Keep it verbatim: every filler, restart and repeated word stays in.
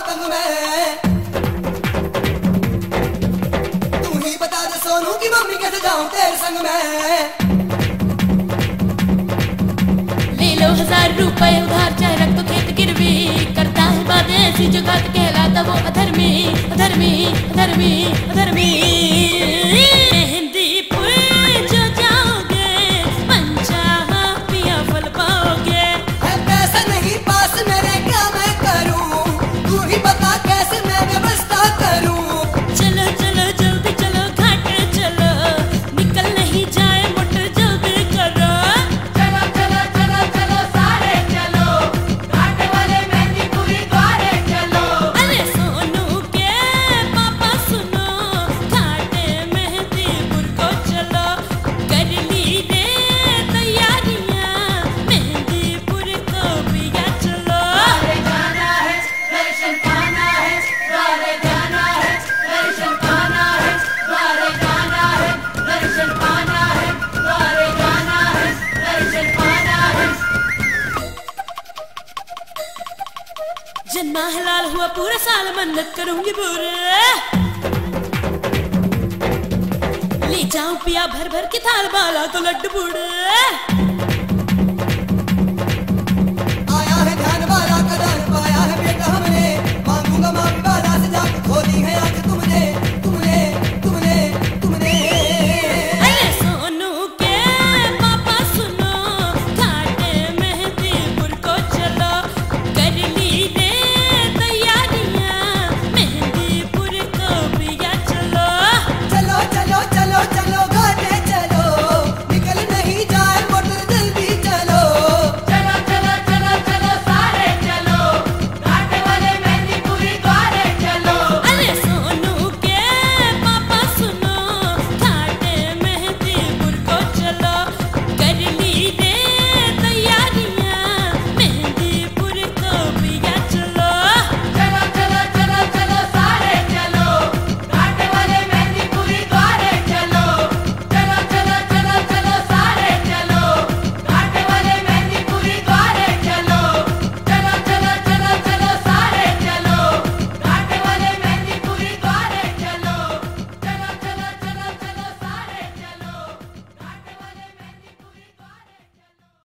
पतंग में। तू ही बता दे सोनू की मम्मी कैसे जाऊं तेरे संग में। ले लो हजार रुपए उधार चाहे रख तो खेत गिरवी, करता है बातें ऐसी जो गलत कहलाता वो अधर्मी अधर्मी अधर्मी अधर्मी। मेहंदीपुर जो जाओगे पंचाहा पिया फल पाओगे। है पैसा नहीं पास मेरे क्या मैं करूं, तू ही बता कैसे मैं व्यवस्था करूं। चलो चलो जल्दी चलो घाट चलो, निकल नहीं जाए मोटर जल्दी करो। चलो चलो चलो चलो सारे चलो, घाट वाले मेहंदीपुरी द्वारे चलो। अरे सोनू के पापा सुनो, घाटे मेहंदीपुर को चलो। कर ली रे तैयारियां, मेहंदीपुर को पिया चलो। द्वारे जाना है दर्शन पाना है, द्वारे जाना है दर्शन पाना है, द्वारे जाना है दर्शन पाना है, द्वारे जाना है दर्शन पाना है। जन्मा हलाल हुआ पूरा साल मन्नत करूंगी पूरे। ले जाऊं पिया भर भर के थाल, बाला तो लड्डू बूढ़े।